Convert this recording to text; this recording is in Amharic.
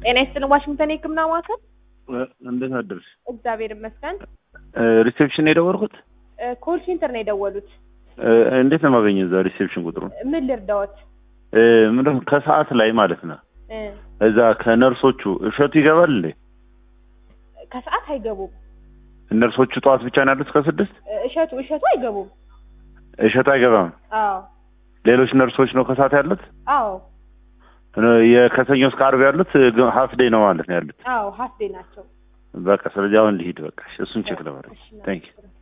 ጤና ይስጥልኝ ዋሽንግተን የህክምና ማዕከል እንዴት አደርሽ? እግዚአብሔር ይመስገን። ሪሴፕሽን የደወልኩት ኮል ሴንተር ነው የደወሉት። እንዴት ነው የማገኘው እዛ ሪሴፕሽን ቁጥሩን? ምን ልርዳዎት? ምንድን ከሰዓት ላይ ማለት ነው እዛ ከነርሶቹ እሸቱ ይገባል እንዴ? ከሰዓት አይገቡም። ነርሶቹ ጠዋት ብቻ ነው ያሉት ከ6? እሸቱ አይገቡም። እሸቱ አይገባም? አዎ። ሌሎች ነርሶች ነው ከሰዓት ያሉት? አዎ። የከሰኞ እስከ ዓርብ ያሉት ሀፍ ዴይ ነው ማለት ነው ያሉት? አዎ ሀፍ ዴይ ናቸው። በቃ ስለዚህ አሁን ልሂድ በቃ እሱን ቼክ ለማድረግ። ታንክ ዩ